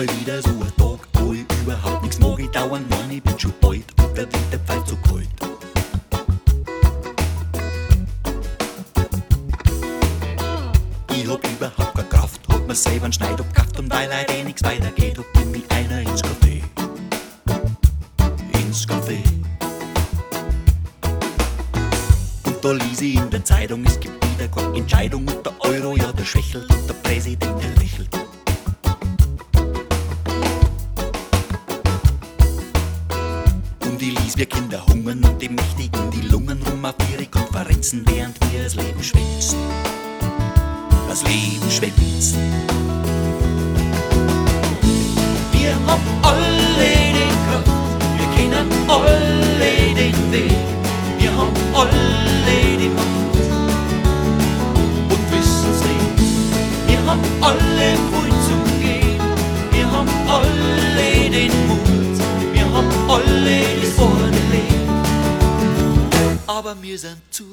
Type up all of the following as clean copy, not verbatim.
mal wieder so ein Tag, wo ich überhaupt nichts mag. Ich dauern, Mann, ich bin schon bald und der Winter pfeift so kalt. Ich hab überhaupt keine Kraft, hab mir selber einen Schneid abgekauft und weil heute eh nichts weitergeht, hab ich mich einer ins Café. Ins Café. Und da lies ich in der Zeitung, es gibt wieder keine Entscheidung und der Euro, ja, der schwächelt und der Präsident, der lächelt. Und ich lies, wir Kinder hungern und die Mächtigen die Lungen rum auf ihre Konferenzen, während wir das Leben schwänzen. Das Leben schwänzen. Wir haben alle die Kraft, wir kennen alle den Weg, wir haben alle die Macht und wissen's nicht. Wir haben alle Mut zum Gehen, wir haben alle den Mut, wir haben alle das Vorleben. Aber wir sind zu,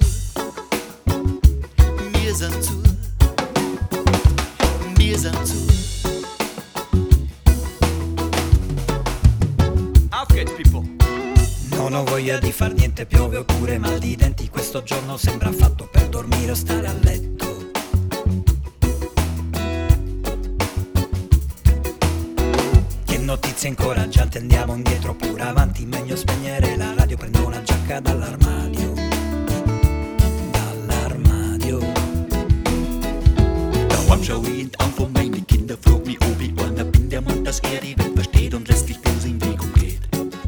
wir sind zu. Auf geht's, Pippo! Non ho voglia di far niente, piove oppure mal di denti. Questo giorno sembra fatto per dormire o stare a letto. Che notizie incoraggianti, andiamo indietro oppure avanti. Meglio spegnere la radio, prendo una giacca dall'armadio. Daheim schau ich in die Augen von meinen Kinder, frag mich, ob ich einer bin, der meint, dass er die Welt versteht und letztlich bloß in Weg umgeht.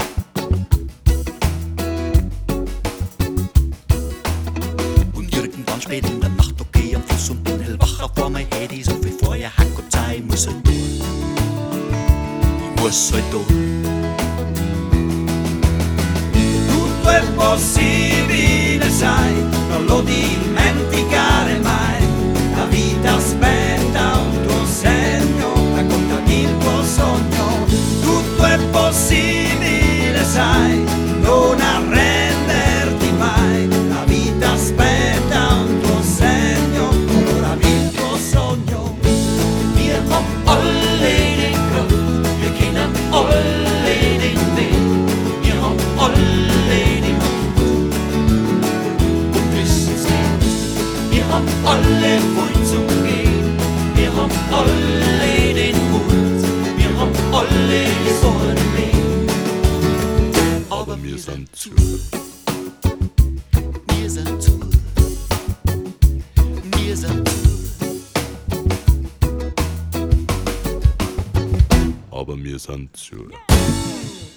Und irgendwann spät in der Nacht, okay, am Fluss und bin hellwach, auf einmal hätt ich so viel Feuer, Hack und Zeit, ich muss halt durch. Ich muss halt durch. Tutto è possibile, sai, non lo dimenticare mai. La vita aspetta un tuo segno, raccontami il tuo sogno. Tutto è possibile, sai, non arrenderti mai. La vita aspetta un tuo segno, colorami il tuo sogno. Wir haben alle die Kraft, wir kennen alle den Weg, wir haben alle die Macht und wissen's nicht. Wir haben alle Mut zum Gehen, wir haben alle den Mut, wir haben alle das Vorleben. Aber wir sind zu, wir sind zu, wir sind zu. Aber wir sind zu.